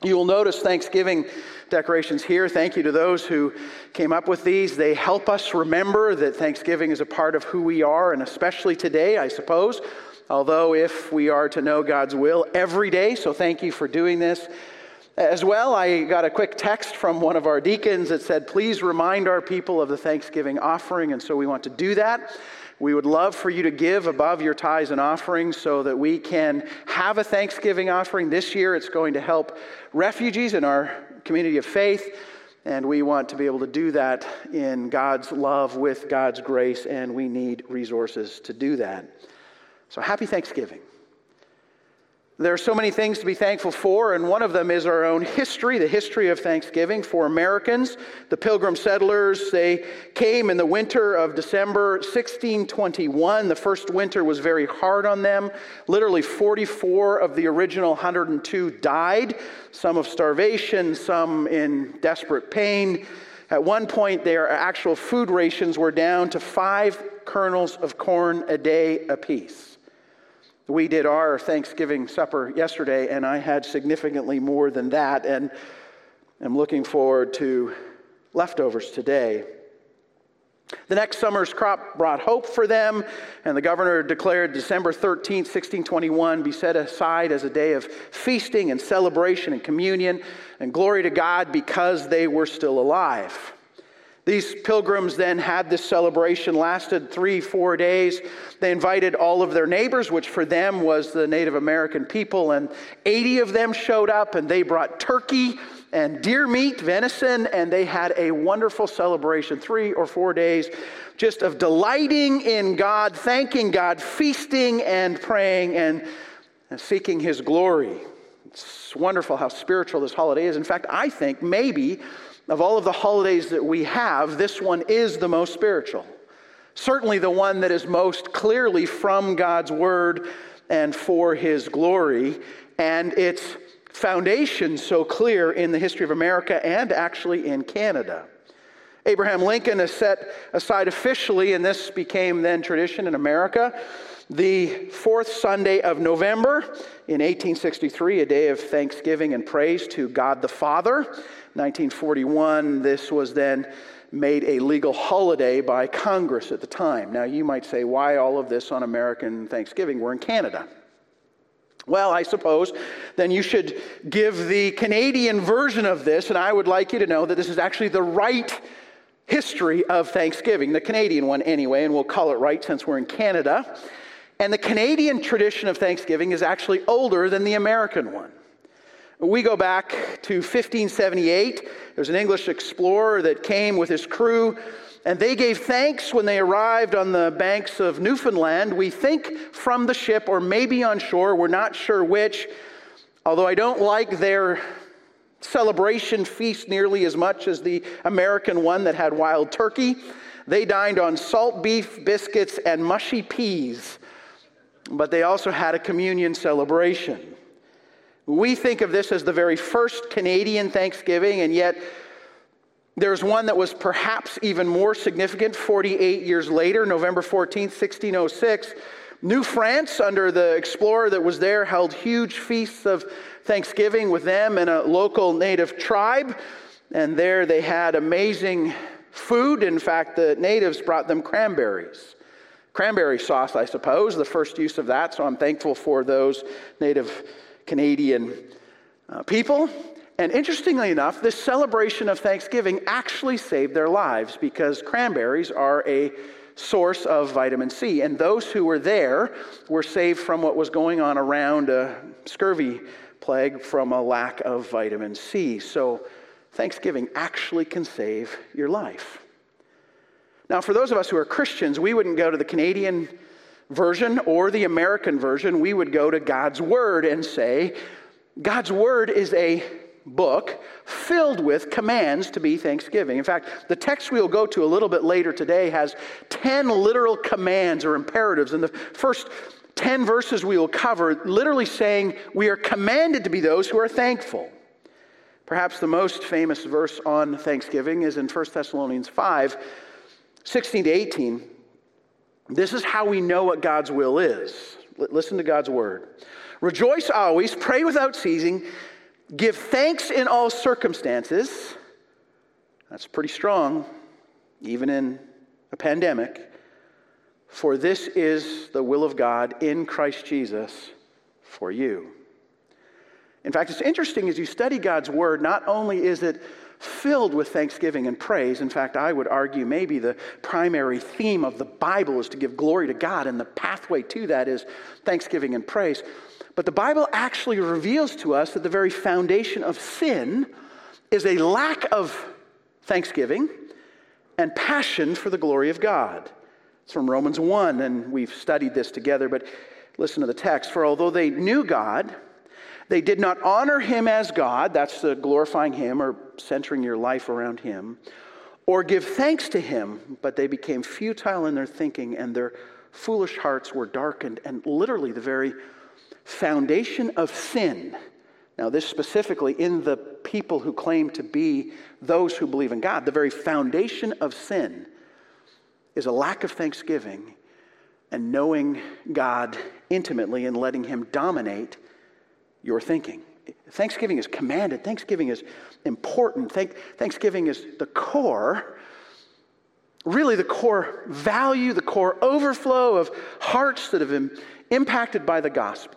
You will notice Thanksgiving decorations here. Thank you to those who came up with these. They help us remember that Thanksgiving is a part of who we are, and especially today, I suppose. Although if we are to know God's will every day, so thank you for doing this. As well, I got a quick text from one of our deacons that said, please remind our people of the Thanksgiving offering, and so we want to do that. We would love for you to give above your tithes and offerings so that we can have a Thanksgiving offering. This year it's going to help refugees in our community of faith, and we want to be able to do that in God's love with God's grace, and we need resources to do that. So happy Thanksgiving. There are so many things to be thankful for, and one of them is our own history, the history of Thanksgiving. For Americans, the Pilgrim settlers, they came in the winter of December 1621. The first winter was very hard on them. Literally 44 of the original 102 died, some of starvation, some in desperate pain. At one point, their actual food rations were down to 5 kernels of corn a day apiece. We did our Thanksgiving supper yesterday, and I had significantly more than that, and I'm looking forward to leftovers today. The next summer's crop brought hope for them, and the governor declared December 13th, 1621, be set aside as a day of feasting and celebration and communion, and glory to God because they were still alive. These pilgrims then had this celebration, lasted 3-4 days. They invited all of their neighbors, which for them was the Native American people, and 80 of them showed up, and they brought turkey and deer meat, venison, and they had a wonderful celebration, 3 or 4 days, just of delighting in God, thanking God, feasting and praying and seeking His glory. It's wonderful how spiritual this holiday is. In fact, I think maybe of all of the holidays that we have, this one is the most spiritual. Certainly the one that is most clearly from God's Word and for His glory, and its foundation so clear in the history of America and actually in Canada. Abraham Lincoln has set aside officially, and this became then tradition in America, the 4th Sunday of November in 1863, a day of thanksgiving and praise to God the Father. 1941, this was then made a legal holiday by Congress at the time. Now, you might say, why all of this on American Thanksgiving? We're in Canada. Well, I suppose then you should give the Canadian version of this, and I would like you to know that this is actually the right history of Thanksgiving, the Canadian one anyway, and we'll call it right since we're in Canada. And the Canadian tradition of Thanksgiving is actually older than the American one. We go back to 1578. There's an English explorer that came with his crew, and they gave thanks when they arrived on the banks of Newfoundland. We think from the ship or maybe on shore, we're not sure which, although I don't like their celebration feast nearly as much as the American one that had wild turkey. They dined on salt beef, biscuits, and mushy peas, but they also had a communion celebration. We think of this as the very first Canadian Thanksgiving, and yet there's one that was perhaps even more significant 48 years later, November 14th, 1606. New France, under the explorer that was there, held huge feasts of Thanksgiving with them and a local native tribe, and there they had amazing food. In fact, the natives brought them cranberries. Cranberry sauce, I suppose, the first use of that, so I'm thankful for those native Canadian people. And interestingly enough, this celebration of Thanksgiving actually saved their lives because cranberries are a source of vitamin C. And those who were there were saved from what was going on around a scurvy plague from a lack of vitamin C. So Thanksgiving actually can save your life. Now, for those of us who are Christians, we wouldn't go to the Canadian version or the American version. We would go to God's Word and say, God's Word is a book filled with commands to be thanksgiving. In fact, the text we'll go to a little bit later today has 10 literal commands or imperatives. And the first 10 verses we will cover literally saying we are commanded to be those who are thankful. Perhaps the most famous verse on Thanksgiving is in 1 Thessalonians 5, 16 to 18. This is how we know what God's will is. Listen to God's word. Rejoice always, pray without ceasing, Give thanks in all circumstances. That's pretty strong, even in a pandemic. For this is the will of God in Christ Jesus for you. In fact, it's interesting as you study God's word, not only is it filled with thanksgiving and praise. In fact, I would argue maybe the primary theme of the Bible is to give glory to God, and the pathway to that is thanksgiving and praise. But the Bible actually reveals to us that the very foundation of sin is a lack of thanksgiving and passion for the glory of God. It's from Romans 1, and we've studied this together, but listen to the text. For although they knew God, they did not honor him as God, that's the glorifying him or centering your life around him, or give thanks to him, but they became futile in their thinking, and their foolish hearts were darkened. And literally the very foundation of sin, now this specifically in the people who claim to be those who believe in God, the very foundation of sin is a lack of thanksgiving and knowing God intimately and letting him dominate your thinking. Thanksgiving is commanded. Thanksgiving is important. Thanksgiving is the core, really the core value, the core overflow of hearts that have been impacted by the gospel.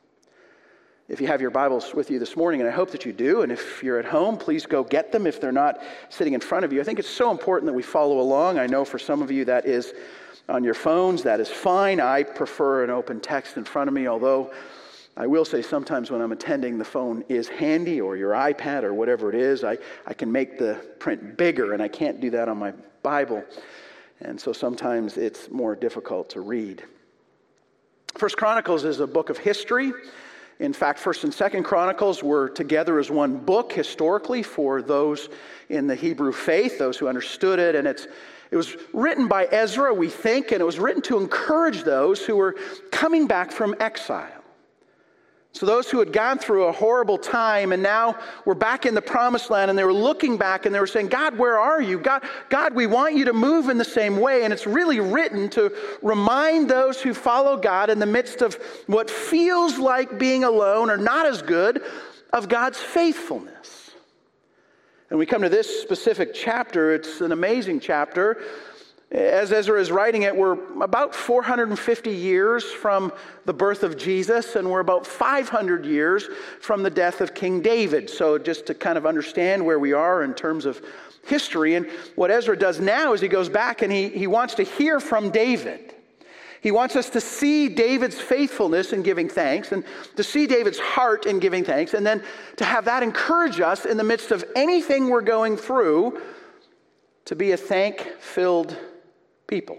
If you have your Bibles with you this morning, and I hope that you do, and if you're at home, please go get them if they're not sitting in front of you. I think it's so important that we follow along. I know for some of you that is on your phones. That is fine. I prefer an open text in front of me, although I will say sometimes when I'm attending, the phone is handy, or your iPad or whatever it is. I can make the print bigger, and I can't do that on my Bible. And so sometimes it's more difficult to read. First Chronicles is a book of history. In fact, First and Second Chronicles were together as one book historically for those in the Hebrew faith, those who understood it. And it was written by Ezra, we think, and it was written to encourage those who were coming back from exile. So those who had gone through a horrible time and now were back in the promised land, and they were looking back and they were saying, God, where are you? God, we want you to move in the same way. And it's really written to remind those who follow God in the midst of what feels like being alone or not as good of God's faithfulness. And we come to this specific chapter. It's an amazing chapter. As Ezra is writing it, we're about 450 years from the birth of Jesus, and we're about 500 years from the death of King David. So just to kind of understand where we are in terms of history. And what Ezra does now is he goes back and he wants to hear from David. He wants us to see David's faithfulness in giving thanks, and to see David's heart in giving thanks, and then to have that encourage us in the midst of anything we're going through to be a thank-filled people.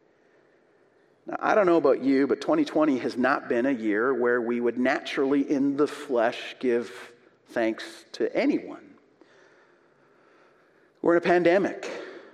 Now, I don't know about you, but 2020 has not been a year where we would naturally in the flesh give thanks to anyone. We're in a pandemic.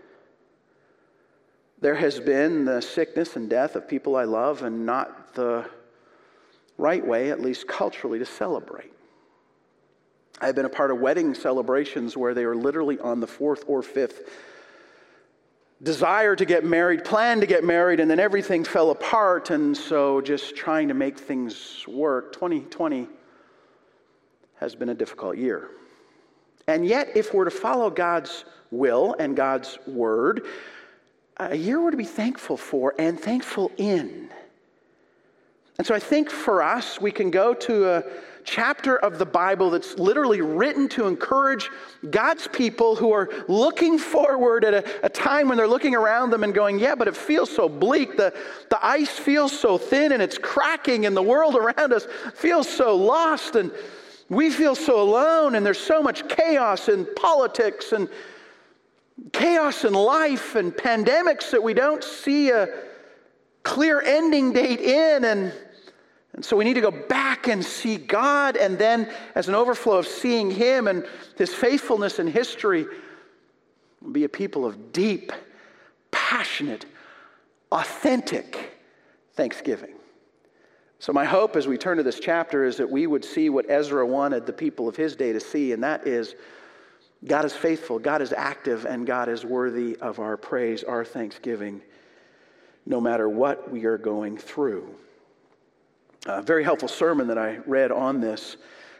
There has been the sickness and death of people I love, and not the right way, at least culturally, to celebrate. I've been a part of wedding celebrations where they were literally on the fourth or fifth desire to get married, plan to get married, and then everything fell apart. And so just trying to make things work. 2020 has been a difficult year. And yet, if we're to follow God's will and God's word, a year we're to be thankful for and thankful in. And so I think for us, we can go to a chapter of the Bible that's literally written to encourage God's people who are looking forward at a time when they're looking around them and going, yeah, but it feels so bleak. The ice feels so thin and it's cracking, and the world around us feels so lost, and we feel so alone, and there's so much chaos in politics and chaos in life and pandemics that we don't see a clear ending date in. And so we need to go back and see God, and then as an overflow of seeing him and his faithfulness in history, be a people of deep, passionate, authentic thanksgiving. So my hope as we turn to this chapter is that we would see what Ezra wanted the people of his day to see, and that is God is faithful, God is active, and God is worthy of our praise, our thanksgiving, no matter what we are going through. A very helpful sermon that I read on this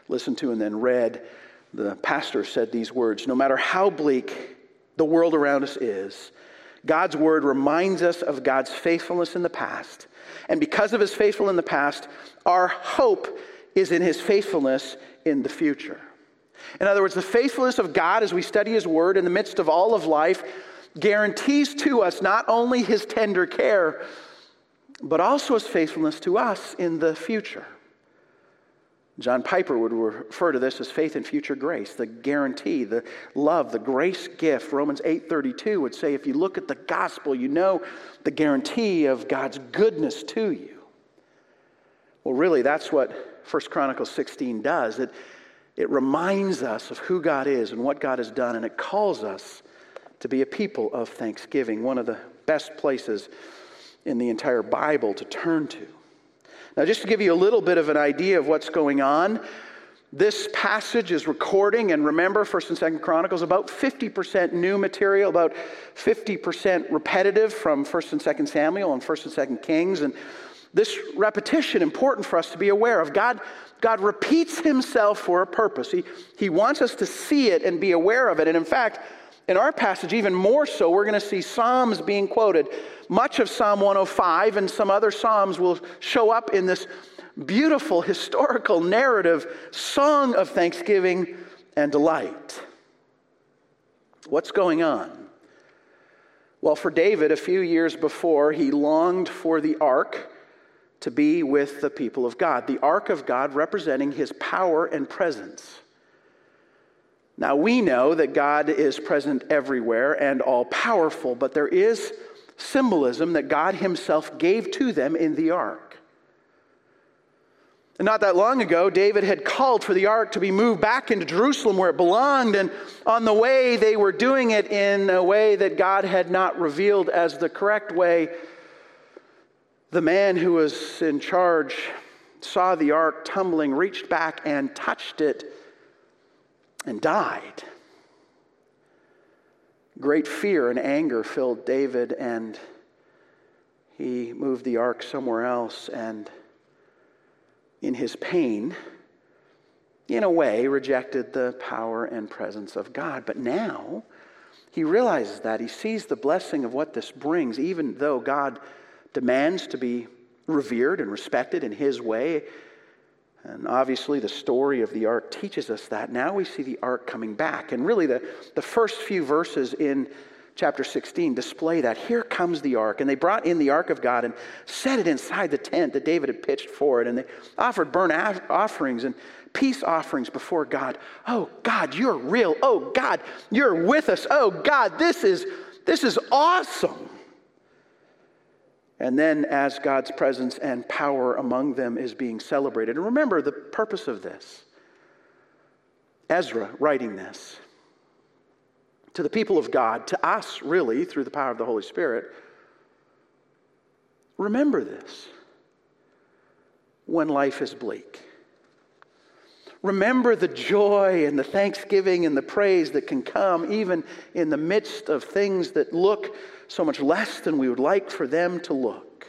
listened to and then read, the pastor said these words: no matter how bleak the world around us is, God's word reminds us of God's faithfulness in the past. And because of his faithfulness in the past, our hope is in his faithfulness in the future. In other words, the faithfulness of God as we study his word in the midst of all of life guarantees to us not only his tender care, but also his faithfulness to us in the future. John Piper would refer to this as faith in future grace, the guarantee, the love, the grace gift. Romans 8:32 would say, if you look at the gospel, you know the guarantee of God's goodness to you. Well, really, that's what 1 Chronicles 16 does. It reminds us of who God is and what God has done, and it calls us to be a people of thanksgiving, one of the best places in the entire Bible to turn to. Now, just to give you a little bit of an idea of what's going on, this passage is recording, and remember, 1st and 2nd Chronicles, about 50% new material, about 50% repetitive from 1st and 2nd Samuel and 1st and 2nd Kings. And this repetition, important for us to be aware of. God repeats himself for a purpose. He wants us to see it and be aware of it. And in fact, in our passage, even more so, we're going to see Psalms being quoted. Much of Psalm 105 and some other Psalms will show up in this beautiful historical narrative song of thanksgiving and delight. What's going on? Well, for David, a few years before, he longed for the ark to be with the people of God. The ark of God representing his power and presence. Now, we know that God is present everywhere and all-powerful, but there is symbolism that God himself gave to them in the ark. And not that long ago, David had called for the ark to be moved back into Jerusalem where it belonged, and on the way, they were doing it in a way that God had not revealed as the correct way. The man who was in charge saw the ark tumbling, reached back and touched it, and died. Great fear and anger filled David, and he moved the ark somewhere else, and in his pain, in a way, rejected the power and presence of God. But now, he realizes that. He sees the blessing of what this brings, even though God demands to be revered and respected in his way. And obviously the story of the ark teaches us that. Now we see the ark coming back. And really the first few verses in chapter 16 display that. Here comes the ark. And they brought in the ark of God and set it inside the tent that David had pitched for it. And they offered burnt offerings and peace offerings before God. Oh, God, you're real. Oh, God, you're with us. Oh, God, this is awesome. And then as God's presence and power among them is being celebrated. And remember the purpose of this. Ezra writing this to the people of God, to us really, through the power of the Holy Spirit. Remember this when life is bleak. Remember the joy and the thanksgiving and the praise that can come even in the midst of things that look so much less than we would like for them to look.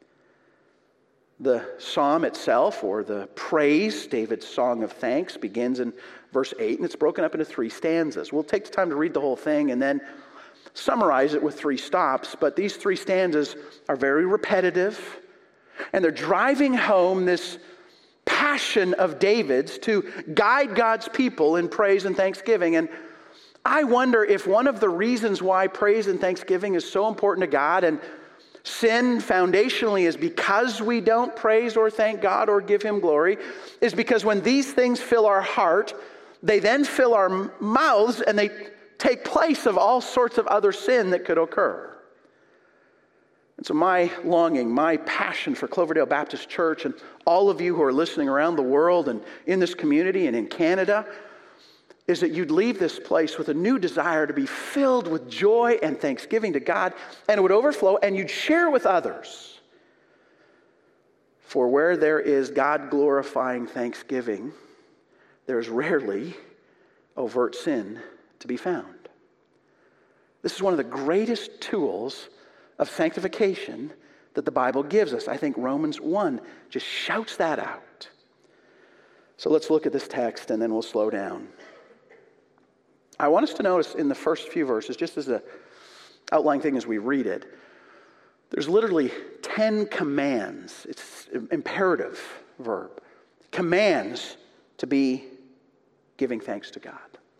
The psalm itself, or the praise, David's song of thanks, begins in verse 8, and it's broken up into 3 stanzas. We'll take the time to read the whole thing and then summarize it with 3 stops, but these 3 stanzas are very repetitive, and they're driving home this passion of David's to guide God's people in praise and thanksgiving. And I wonder if one of the reasons why praise and thanksgiving is so important to God, and sin foundationally is because we don't praise or thank God or give him glory, is because when these things fill our heart, they then fill our mouths and they take place of all sorts of other sin that could occur. And so my longing, my passion for Cloverdale Baptist Church and all of you who are listening around the world and in this community and in Canada is that you'd leave this place with a new desire to be filled with joy and thanksgiving to God, and it would overflow, and you'd share with others. For where there is God-glorifying thanksgiving, there's rarely overt sin to be found. This is one of the greatest tools of sanctification that the Bible gives us. I think Romans 1 just shouts that out. So let's look at this text and then we'll slow down. I want us to notice in the first few verses, just as an outline thing as we read it, there's literally 10 commands. It's an imperative verb. Commands to be giving thanks to God.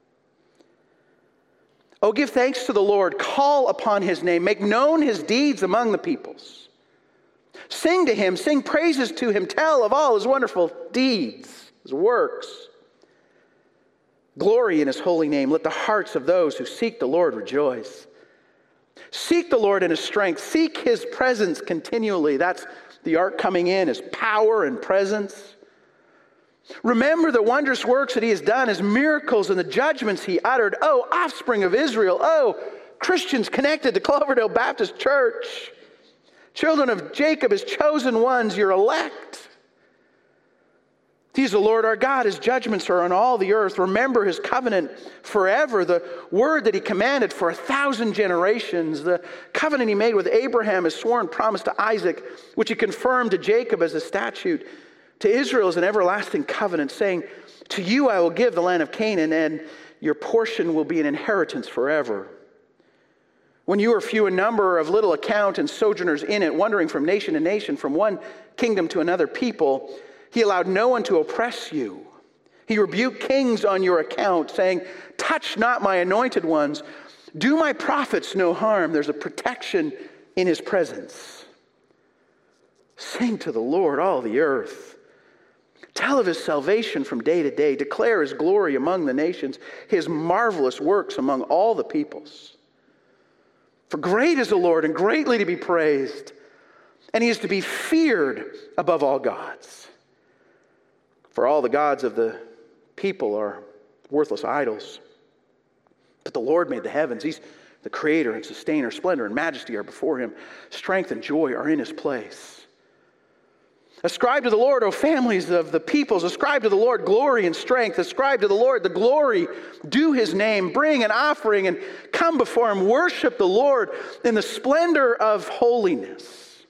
Oh, give thanks to the Lord. Call upon his name. Make known his deeds among the peoples. Sing to him. Sing praises to him. Tell of all his wonderful deeds, his works. Glory in his holy name. Let the hearts of those who seek the Lord rejoice. Seek the Lord in his strength. Seek his presence continually. That's the ark coming in, his power and presence. Remember the wondrous works that he has done, his miracles and the judgments he uttered. Oh, offspring of Israel. Oh, Christians connected to Cloverdale Baptist Church. Children of Jacob, his chosen ones, your elect. He's the Lord our God. His judgments are on all the earth. Remember his covenant forever, the word that he commanded for 1,000 generations, the covenant he made with Abraham, his sworn promise to Isaac, which he confirmed to Jacob as a statute, to Israel as an everlasting covenant, saying, to you I will give the land of Canaan, and your portion will be an inheritance forever. When you were few in number, of little account, and sojourners in it, wandering from nation to nation, from one kingdom to another people, he allowed no one to oppress you. He rebuked kings on your account, saying, touch not my anointed ones. Do my prophets no harm. There's a protection in his presence. Sing to the Lord, all the earth. Tell of his salvation from day to day. Declare his glory among the nations, his marvelous works among all the peoples. For great is the Lord and greatly to be praised, and he is to be feared above all gods. For all the gods of the people are worthless idols. But the Lord made the heavens. He's the creator and sustainer. Splendor and majesty are before him. Strength and joy are in his place. Ascribe to the Lord, O families of the peoples. Ascribe to the Lord glory and strength. Ascribe to the Lord the glory due his name. Bring an offering and come before him. Worship the Lord in the splendor of holiness.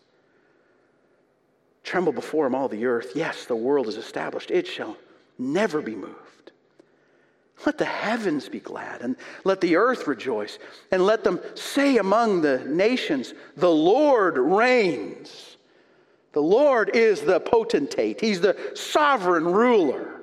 Tremble before him, all the earth. Yes, the world is established. It shall never be moved. Let the heavens be glad, and let the earth rejoice, and let them say among the nations, the Lord reigns. The Lord is the potentate. He's the sovereign ruler.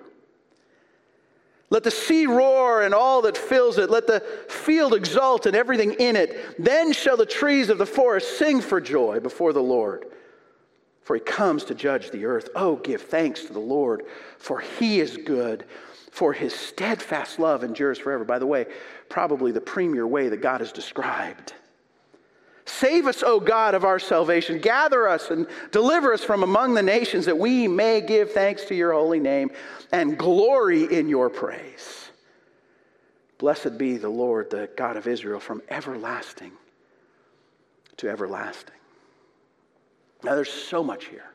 Let the sea roar and all that fills it. Let the field exult and everything in it. Then shall the trees of the forest sing for joy before the Lord, for he comes to judge the earth. Oh, give thanks to the Lord, for he is good, for his steadfast love endures forever. By the way, probably the premier way that God is described. Save us, O God of our salvation. Gather us and deliver us from among the nations, that we may give thanks to your holy name and glory in your praise. Blessed be the Lord, the God of Israel, from everlasting to everlasting. Now, there's so much here.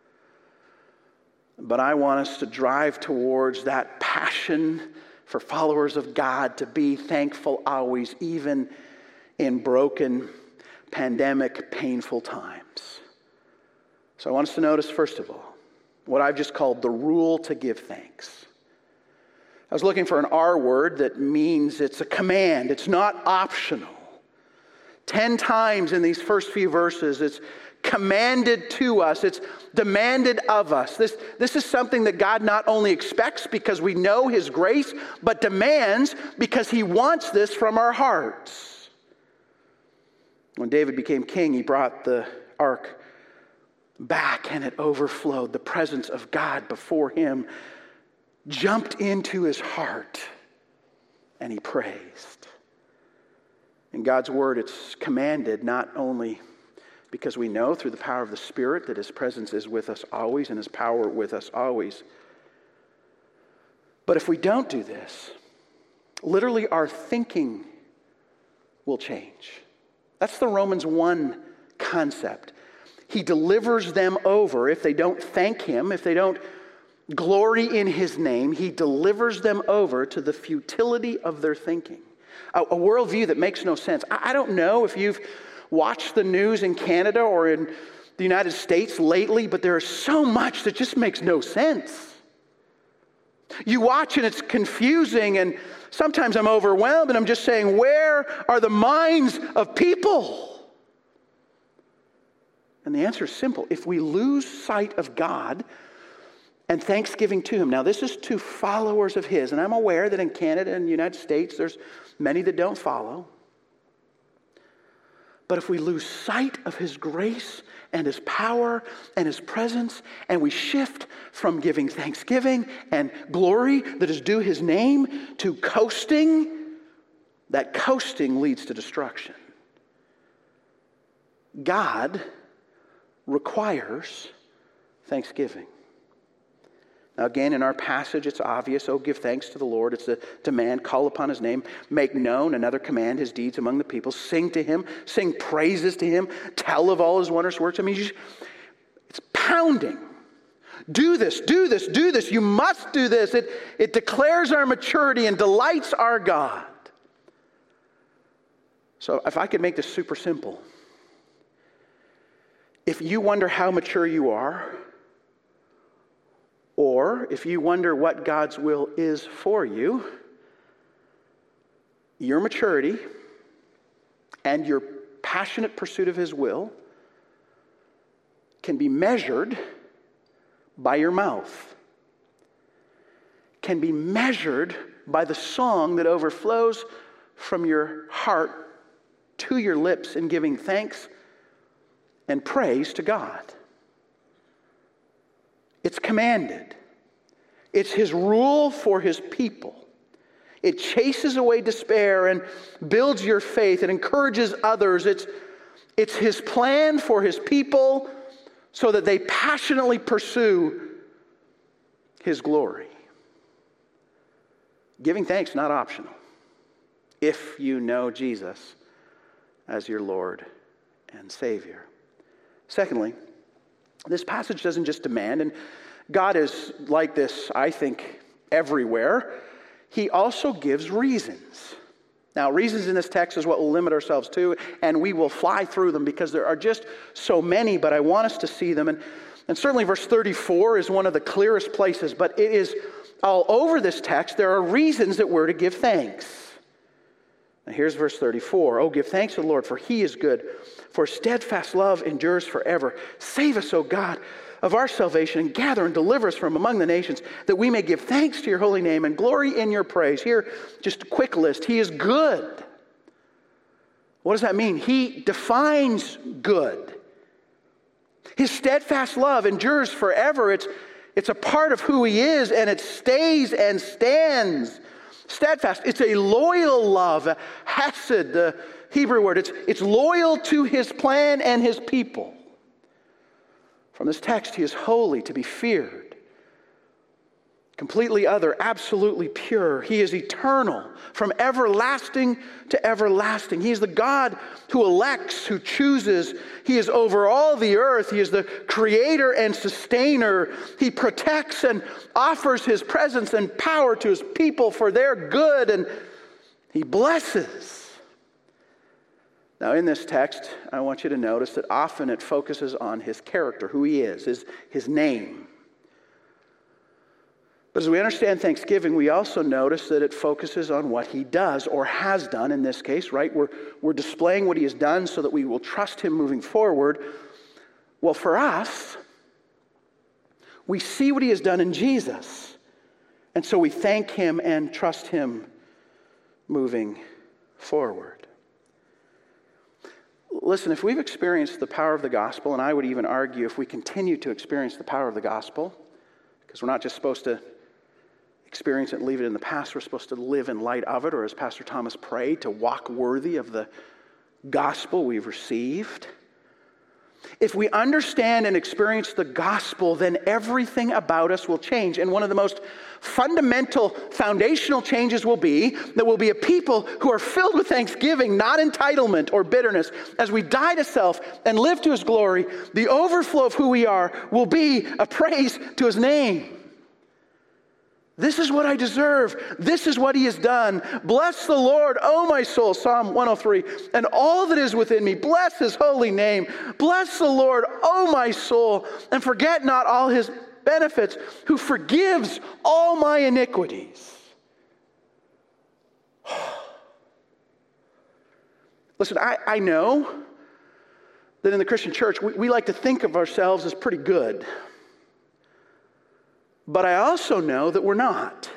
But I want us to drive towards that passion for followers of God to be thankful always, even in broken, pandemic, painful times. So I want us to notice, first of all, what I've just called the rule to give thanks. I was looking for an R word that means it's a command. It's not optional. 10 times in these first few verses, it's commanded to us. It's demanded of us. This is something that God not only expects because we know his grace, but demands because he wants this from our hearts. When David became king, he brought the ark back and it overflowed. The presence of God before him jumped into his heart and he praised. In God's word, it's commanded not only because we know through the power of the Spirit that his presence is with us always and his power with us always. But if we don't do this, literally our thinking will change. That's the Romans 1 concept. He delivers them over. If they don't thank him, if they don't glory in his name, he delivers them over to the futility of their thinking. A worldview that makes no sense. I don't know if you've watched the news in Canada or in the United States lately, but there is so much that just makes no sense. You watch and it's confusing, and sometimes I'm overwhelmed and I'm just saying, where are the minds of people? And the answer is simple. If we lose sight of God and thanksgiving to Him. Now, this is to followers of His, and I'm aware that in Canada and the United States, there's many that don't follow. But if we lose sight of His grace and His power and His presence, and we shift from giving thanksgiving and glory that is due His name to coasting, that coasting leads to destruction. God requires thanksgiving. Now again, in our passage, it's obvious. Oh, give thanks to the Lord. It's a demand. Call upon His name. Make known, another command, His deeds among the people. Sing to Him. Sing praises to Him. Tell of all His wondrous works. I mean, it's pounding. Do this, do this, do this. You must do this. It declares our maturity and delights our God. So if I could make this super simple. If you wonder how mature you are, or if you wonder what God's will is for you, your maturity and your passionate pursuit of His will can be measured by your mouth, can be measured by the song that overflows from your heart to your lips in giving thanks and praise to God. It's commanded. It's His rule for His people. It chases away despair and builds your faith. It encourages others. It's His plan for His people so that they passionately pursue His glory. Giving thanks, not optional, if you know Jesus as your Lord and Savior. Secondly, this passage doesn't just demand, and God is like this, I think, everywhere. He also gives reasons. Now, reasons in this text is what we'll limit ourselves to, and we will fly through them because there are just so many, but I want us to see them. And certainly verse 34 is one of the clearest places, but it is all over this text. There are reasons that we're to give thanks. Now here's verse 34. Oh, give thanks to the Lord, for He is good, for steadfast love endures forever. Save us, O God, of our salvation, and gather and deliver us from among the nations, that we may give thanks to your holy name and glory in your praise. Here, just a quick list. He is good. What does that mean? He defines good. His steadfast love endures forever. It's a part of who He is, and it stays and stands. Steadfast. It's a loyal love. Hesed, the Hebrew word. It's loyal to His plan and His people. From this text, He is holy, to be feared. Completely other, absolutely pure. He is eternal, from everlasting to everlasting. He is the God who elects, who chooses. He is over all the earth. He is the creator and sustainer. He protects and offers His presence and power to His people for their good, and He blesses. Now, in this text, I want you to notice that often it focuses on His character, who He is, His name. But as we understand thanksgiving, we also notice that it focuses on what He does, or has done in this case, right? We're displaying what He has done so that we will trust Him moving forward. Well, for us, we see what He has done in Jesus, and so we thank Him and trust Him moving forward. Listen, if we've experienced the power of the gospel, and I would even argue if we continue to experience the power of the gospel, because we're not just supposed to experience it and leave it in the past, we're supposed to live in light of it, or as Pastor Thomas prayed, to walk worthy of the gospel we've received. If we understand and experience the gospel, then everything about us will change. And one of the most fundamental, foundational changes will be that we'll be a people who are filled with thanksgiving, not entitlement or bitterness. As we die to self and live to His glory, the overflow of who we are will be a praise to His name. This is what I deserve. This is what He has done. Bless the Lord, O my soul, Psalm 103, and all that is within me. Bless His holy name. Bless the Lord, O my soul, and forget not all His benefits, who forgives all my iniquities. Listen, I know that in the Christian church, we like to think of ourselves as pretty good. But I also know that we're not.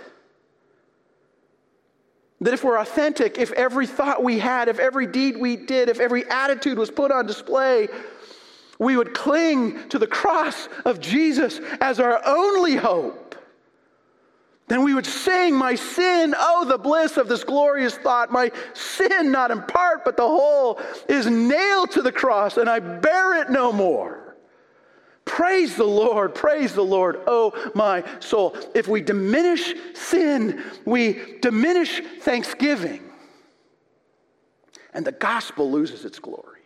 That if we're authentic, if every thought we had, if every deed we did, if every attitude was put on display, we would cling to the cross of Jesus as our only hope. Then we would sing, my sin, oh, the bliss of this glorious thought. My sin, not in part, but the whole, is nailed to the cross, and I bear it no more. Praise the Lord, oh my soul. If we diminish sin, we diminish thanksgiving. And the gospel loses its glory.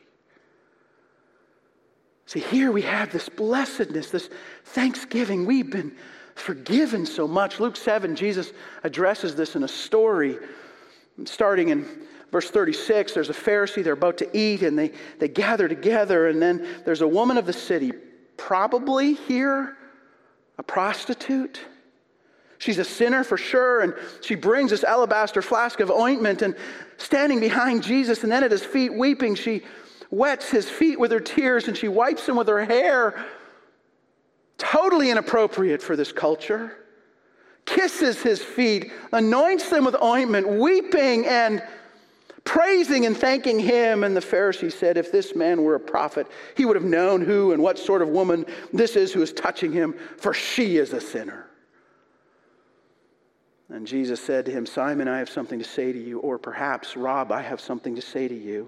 See, here we have this blessedness, this thanksgiving. We've been forgiven so much. Luke 7, Jesus addresses this in a story. Starting in verse 36, there's a Pharisee, they're about to eat, and they gather together, and then there's a woman of the city, probably here a prostitute. She's a sinner for sure, and she brings this alabaster flask of ointment, and standing behind Jesus and then at his feet weeping, she wets his feet with her tears and she wipes them with her hair. Totally inappropriate for this culture. Kisses his feet, anoints them with ointment, weeping and praising and thanking him. And the Pharisee said, if this man were a prophet, he would have known who and what sort of woman this is who is touching him, for she is a sinner. And Jesus said to him, Simon, I have something to say to you, or perhaps, Rob, I have something to say to you.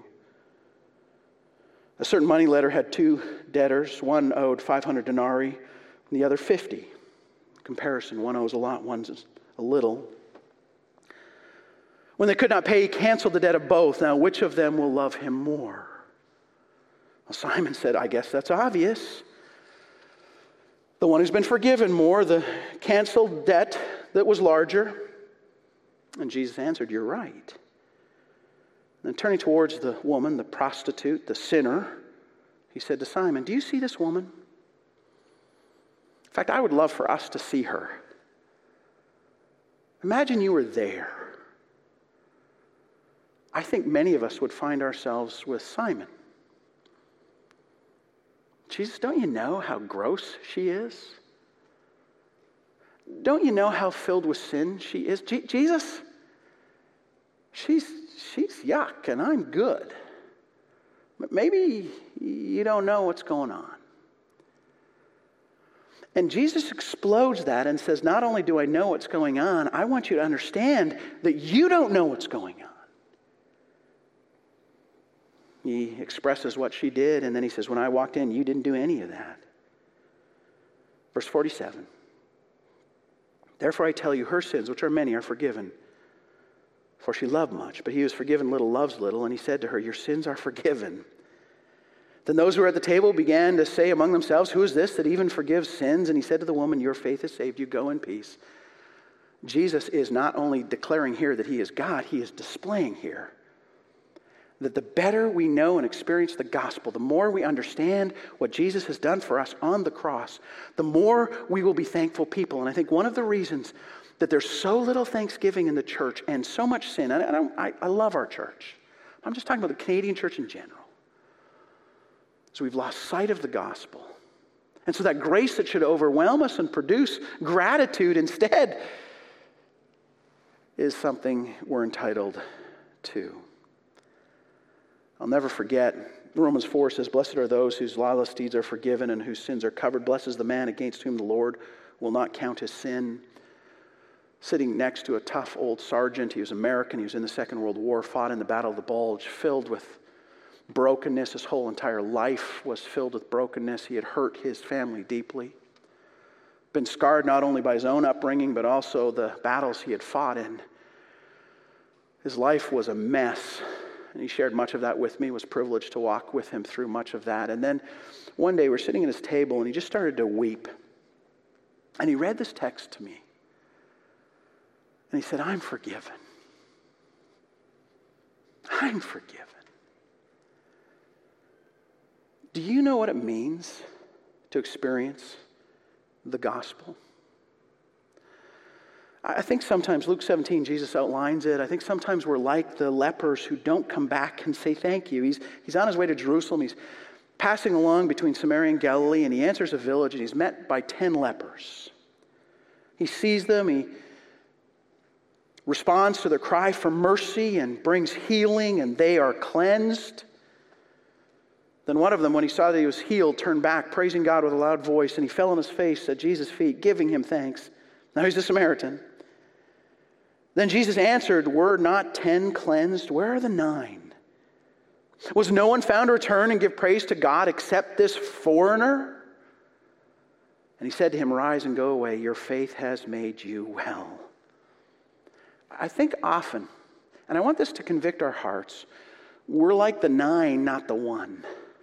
A certain moneylender had two debtors. One owed 500 denarii, and the other 50. In comparison, one owes a lot, one's a little. When they could not pay, he canceled the debt of both. Now, which of them will love him more? Well, Simon said, I guess that's obvious. The one who's been forgiven more, the canceled debt that was larger. And Jesus answered, you're right. And then turning towards the woman, the prostitute, the sinner, he said to Simon, do you see this woman? In fact, I would love for us to see her. Imagine you were there. I think many of us would find ourselves with Simon. Jesus, don't you know how gross she is? Don't you know how filled with sin she is? Jesus, she's yuck and I'm good. But maybe you don't know what's going on. And Jesus explodes that and says, not only do I know what's going on, I want you to understand that you don't know what's going on. He expresses what she did, and then he says, when I walked in, you didn't do any of that. Verse 47. Therefore I tell you, her sins, which are many, are forgiven. For she loved much, but he who is forgiven little loves little. And he said to her, your sins are forgiven. Then those who were at the table began to say among themselves, who is this that even forgives sins? And he said to the woman, your faith has saved you. Go in peace. Jesus is not only declaring here that he is God, he is displaying here that the better we know and experience the gospel, the more we understand what Jesus has done for us on the cross, the more we will be thankful people. And I think one of the reasons that there's so little thanksgiving in the church and so much sin, and I love our church. I'm just talking about the Canadian church in general. So we've lost sight of the gospel. And so that grace that should overwhelm us and produce gratitude instead is something we're entitled to. I'll never forget, Romans 4 says, blessed are those whose lawless deeds are forgiven and whose sins are covered. Blessed is the man against whom the Lord will not count his sin. Sitting next to a tough old sergeant, he was American, he was in the Second World War, fought in the Battle of the Bulge, filled with brokenness. His whole entire life was filled with brokenness. He had hurt his family deeply. Been scarred not only by his own upbringing, but also the battles he had fought in. His life was a mess. And he shared much of that with me, was privileged to walk with him through much of that. And then one day we're sitting at his table and he just started to weep. And he read this text to me. And he said, I'm forgiven. I'm forgiven. Do you know what it means to experience the gospel. I think sometimes, Luke 17, Jesus outlines it. I think sometimes we're like the lepers who don't come back and say thank you. He's on his way to Jerusalem. He's passing along between Samaria and Galilee, and he enters a village, and he's met by 10 lepers. He sees them. He responds to their cry for mercy and brings healing, and they are cleansed. Then one of them, when he saw that he was healed, turned back, praising God with a loud voice, and he fell on his face at Jesus' feet, giving him thanks. Now he's a Samaritan. Then Jesus answered, "Were not 10 cleansed? Where are the 9? Was no one found to return and give praise to God except this foreigner?" And he said to him, "Rise and go away. Your faith has made you well." I think often, and I want this to convict our hearts, we're like the 9, not the 1.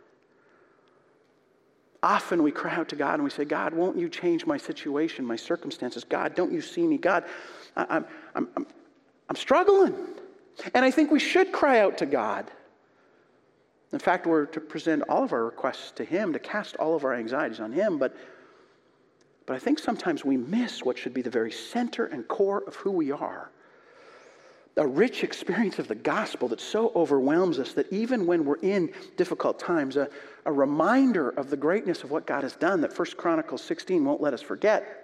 Often we cry out to God and we say, "God, won't you change my situation, my circumstances? God, don't you see me? God, I'm struggling." And I think we should cry out to God. In fact, we're to present all of our requests to Him, to cast all of our anxieties on Him. But I think sometimes we miss what should be the very center and core of who we are. A rich experience of the gospel that so overwhelms us that even when we're in difficult times, a reminder of the greatness of what God has done that 1 Chronicles 16 won't let us forget,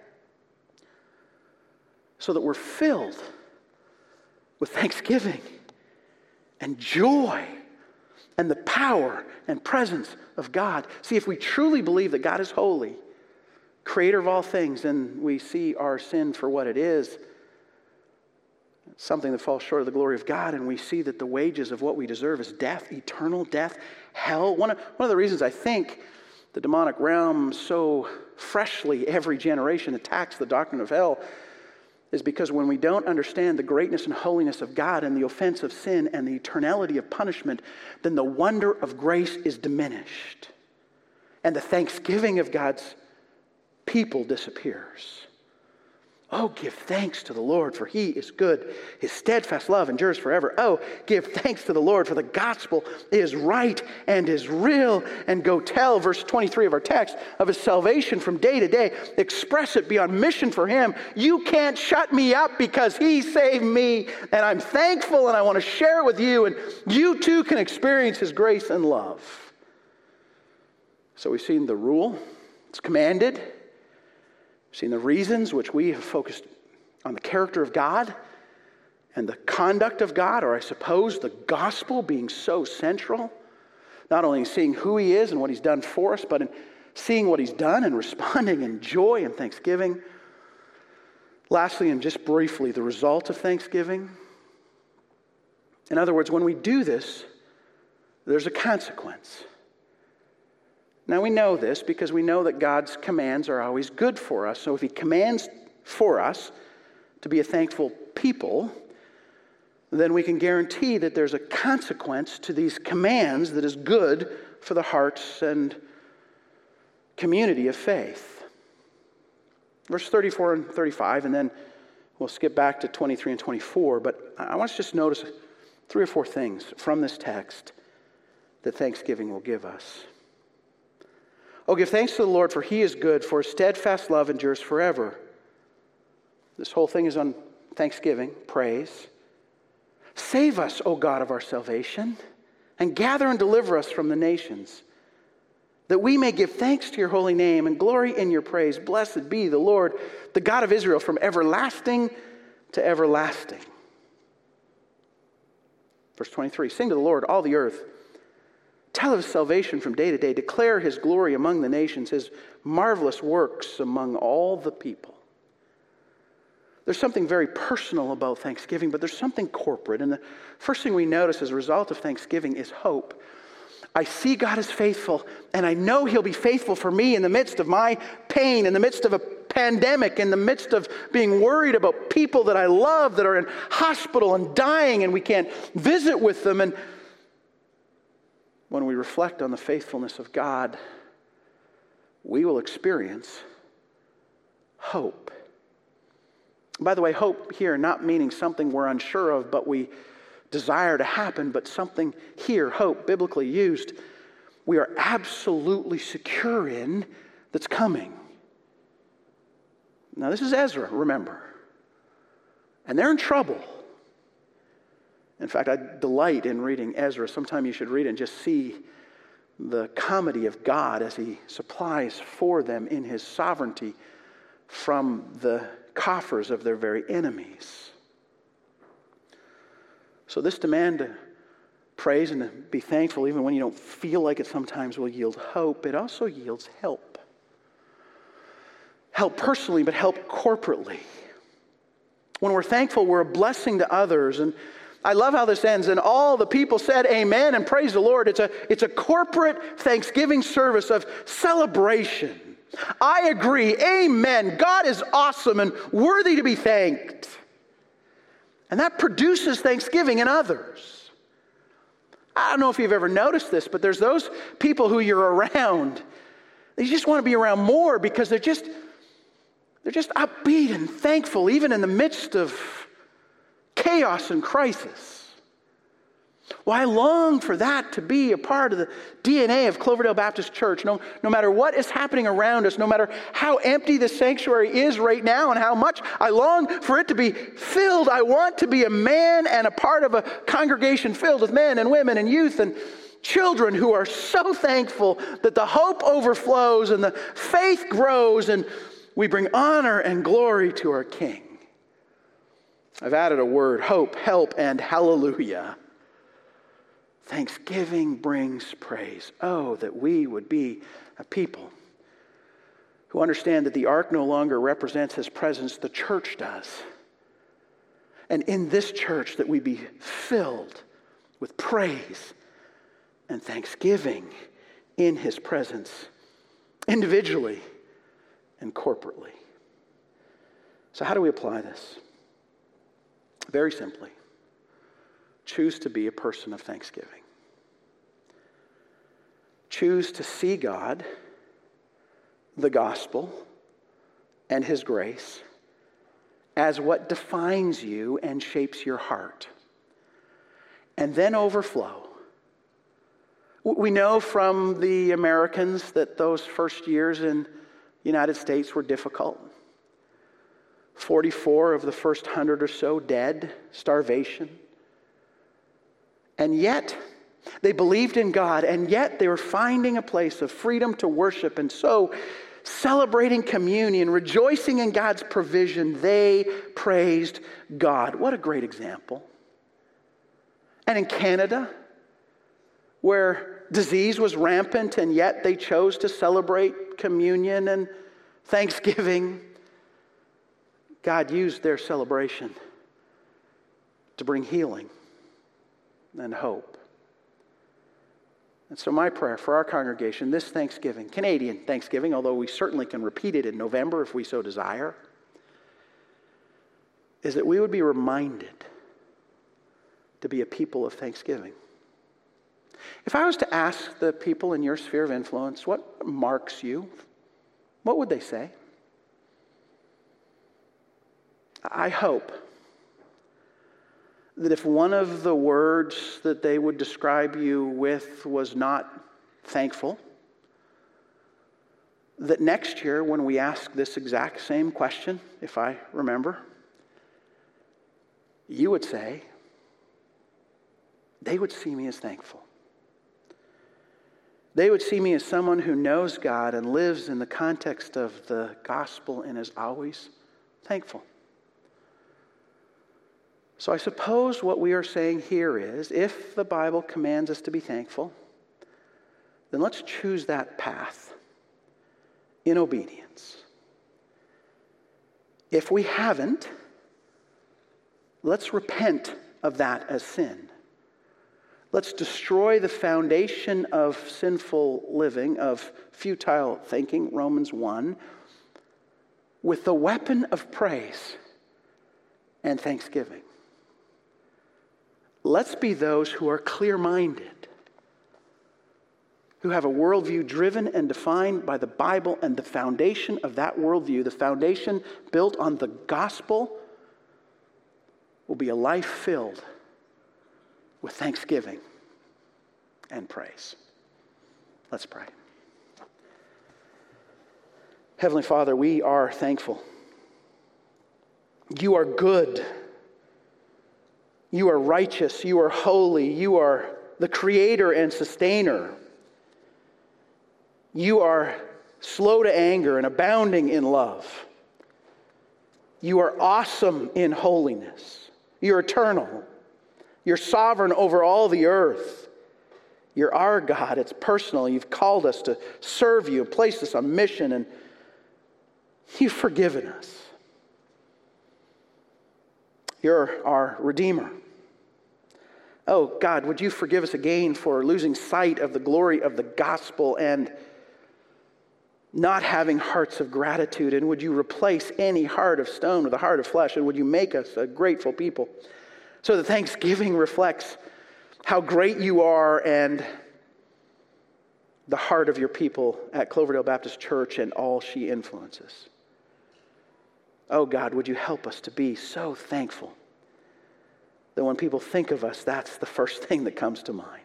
so that we're filled with thanksgiving and joy and the power and presence of God. See, if we truly believe that God is holy, creator of all things, and we see our sin for what it is, something that falls short of the glory of God, and we see that the wages of what we deserve is death, eternal death, hell. One of the reasons I think the demonic realm so freshly every generation attacks the doctrine of hell is because when we don't understand the greatness and holiness of God and the offense of sin and the eternality of punishment, then the wonder of grace is diminished. And the thanksgiving of God's people disappears. Oh, give thanks to the Lord, for He is good. His steadfast love endures forever. Oh, give thanks to the Lord, for the gospel is right and is real. And go tell, verse 23 of our text, of His salvation from day to day. Express it, be on mission for Him. You can't shut me up because He saved me. And I'm thankful and I want to share it with you. And you too can experience His grace and love. So we've seen the rule. It's commanded. We've seen the reasons, which we have focused on the character of God and the conduct of God, or I suppose the gospel being so central. Not only in seeing who He is and what He's done for us, but in seeing what He's done and responding in joy and thanksgiving. Lastly, and just briefly, the result of thanksgiving. In other words, when we do this, there's a consequence. Now we know this because we know that God's commands are always good for us. So if He commands for us to be a thankful people, then we can guarantee that there's a consequence to these commands that is good for the hearts and community of faith. Verse 34 and 35, and then we'll skip back to 23 and 24. But I want us to just notice 3 or 4 things from this text that thanksgiving will give us. Oh, give thanks to the Lord, for He is good, for His steadfast love endures forever. This whole thing is on thanksgiving, praise. Save us, O God of our salvation, and gather and deliver us from the nations, that we may give thanks to your holy name and glory in your praise. Blessed be the Lord, the God of Israel, from everlasting to everlasting. Verse 23, sing to the Lord, all the earth. Tell of His salvation from day to day. Declare His glory among the nations, His marvelous works among all the people. There's something very personal about thanksgiving, but there's something corporate. And the first thing we notice as a result of thanksgiving is hope. I see God as faithful, and I know He'll be faithful for me in the midst of my pain, in the midst of a pandemic, in the midst of being worried about people that I love that are in hospital and dying, and we can't visit with them. And when we reflect on the faithfulness of God, we will experience hope. By the way, hope here not meaning something we're unsure of, but we desire to happen, but something here, hope, biblically used, we are absolutely secure in that's coming. Now, this is Ezra, remember. And they're in trouble. In fact, I delight in reading Ezra. Sometime you should read it and just see the comedy of God as he supplies for them in his sovereignty from the coffers of their very enemies. So this demand to praise and to be thankful, even when you don't feel like it sometimes, will yield hope. It also yields help. Help personally, but help corporately. When we're thankful, we're a blessing to others. And I love how this ends. And all the people said amen and praise the Lord. It's a corporate Thanksgiving service of celebration. I agree. Amen. God is awesome and worthy to be thanked. And that produces thanksgiving in others. I don't know if you've ever noticed this, but there's those people who you're around. They just want to be around more because they're just upbeat and thankful, even in the midst of chaos and crisis. Well, I long for that to be a part of the DNA of Cloverdale Baptist Church. No matter what is happening around us, no matter how empty the sanctuary is right now and how much I long for it to be filled, I want to be a man and a part of a congregation filled with men and women and youth and children who are so thankful that the hope overflows and the faith grows and we bring honor and glory to our King. I've added a word: hope, help, and hallelujah. Thanksgiving brings praise. Oh, that we would be a people who understand that the ark no longer represents his presence, the church does. And in this church that we be filled with praise and thanksgiving in his presence, individually and corporately. So how do we apply this? Very simply, choose to be a person of thanksgiving. Choose to see God, the gospel, and his grace as what defines you and shapes your heart. And then overflow. We know from the Americans that those first years in the United States were difficult. 44 of the first 100 or so dead, starvation. And yet, they believed in God, and yet they were finding a place of freedom to worship. And so, celebrating communion, rejoicing in God's provision, they praised God. What a great example. And in Canada, where disease was rampant, and yet they chose to celebrate communion and Thanksgiving, God used their celebration to bring healing and hope. And so my prayer for our congregation this Thanksgiving, Canadian Thanksgiving, although we certainly can repeat it in November if we so desire, is that we would be reminded to be a people of thanksgiving. If I was to ask the people in your sphere of influence, what marks you? What would they say? I hope that if one of the words that they would describe you with was not thankful, that next year when we ask this exact same question, if I remember, you would say, they would see me as thankful. They would see me as someone who knows God and lives in the context of the gospel and is always thankful. So I suppose what we are saying here is, if the Bible commands us to be thankful, then let's choose that path in obedience. If we haven't, let's repent of that as sin. Let's destroy the foundation of sinful living, of futile thinking, Romans 1, with the weapon of praise and thanksgiving. Let's be those who are clear-minded, who have a worldview driven and defined by the Bible, and the foundation of that worldview, the foundation built on the gospel, will be a life filled with thanksgiving and praise. Let's pray. Heavenly Father, we are thankful You are good. You are righteous. You are holy. You are the creator and sustainer. You are slow to anger and abounding in love. You are awesome in holiness. You're eternal. You're sovereign over all the earth. You're our God. It's personal. You've called us to serve you, placed us on mission, and you've forgiven us. You're our Redeemer. Oh, God, would you forgive us again for losing sight of the glory of the gospel and not having hearts of gratitude? And would you replace any heart of stone with a heart of flesh? And would you make us a grateful people so that thanksgiving reflects how great you are and the heart of your people at Cloverdale Baptist Church and all she influences. Oh God, would you help us to be so thankful that when people think of us, that's the first thing that comes to mind.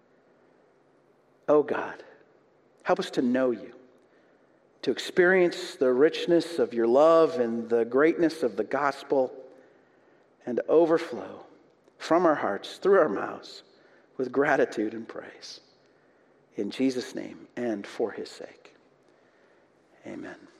Oh God, help us to know you, to experience the richness of your love and the greatness of the gospel, and to overflow from our hearts, through our mouths, with gratitude and praise. In Jesus' name and for his sake. Amen.